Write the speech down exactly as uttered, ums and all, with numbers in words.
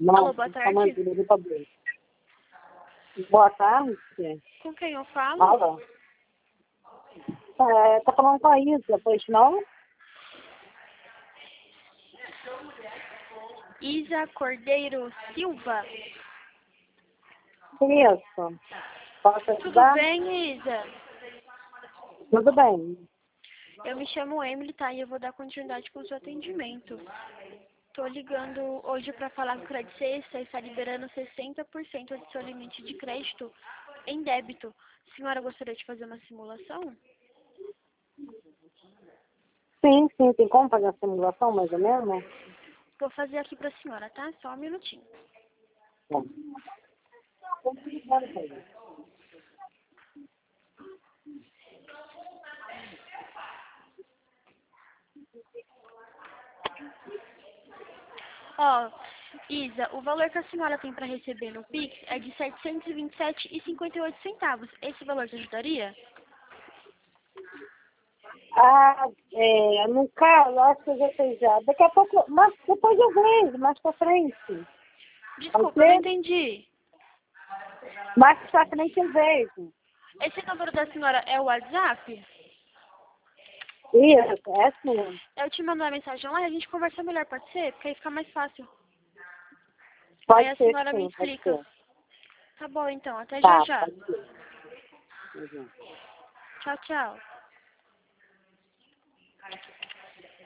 Alô, boa tarde. Boa tarde. Com quem eu falo? Alô. É, tá falando com a Isa, pois não? Isa Cordeiro Silva. Isso. Posso Tudo ajudar? bem, Isa? Tudo bem. Eu me chamo Emily, tá? E eu vou dar continuidade com o seu atendimento. Tô ligando hoje para falar que o Credit Sexta está liberando sessenta por cento do seu limite de crédito em débito. A senhora gostaria de fazer uma simulação? Sim, sim. Tem como fazer a simulação, mais ou menos? Vou fazer aqui para a senhora, tá? Só um minutinho. Bom. Ó, Isa, o valor que a senhora tem para receber no Pix é de setecentos e vinte e sete reais e cinquenta e oito centavos. Esse valor te ajudaria? Ah, é, no caso, acho que eu já sei já. Daqui a pouco, mas depois eu vejo, mais pra frente. Desculpa, eu não Ok? entendi. Mais pra frente eu vejo. Esse número da senhora é o WhatsApp? Isso, é sim. Eu te mando uma mensagem lá e a gente conversa melhor, pode ser? Porque aí fica mais fácil. Aí Pode a ser senhora me sim, pode explica. ser. Tá bom, então. Até já Tá, já. pode ser. Uhum. Tchau, tchau.